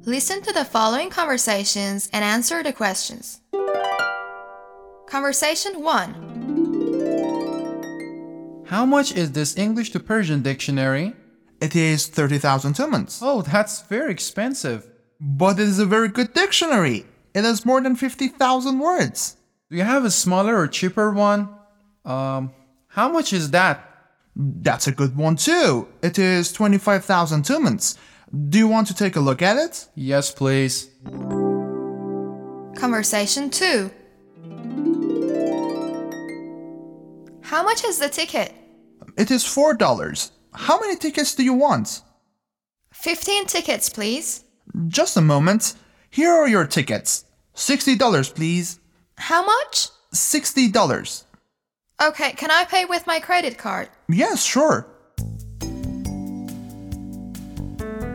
Listen to the following conversations and answer the questions. Conversation 1. How much is this English to Persian dictionary? It is 30,000 tumans. Oh, that's very expensive. But it is a very good dictionary. It has more than 50,000 words. Do you have a smaller or cheaper one? How much is that? That's a good one too. It is 25,000 tumans. Do you want to take a look at it? Yes, please. Conversation 2. How much is the ticket? It is $4. How many tickets do you want? 15 tickets, please. Just a moment. Here are your tickets. $60, please. How much? $60. Okay, can I pay with my credit card? Yes, sure.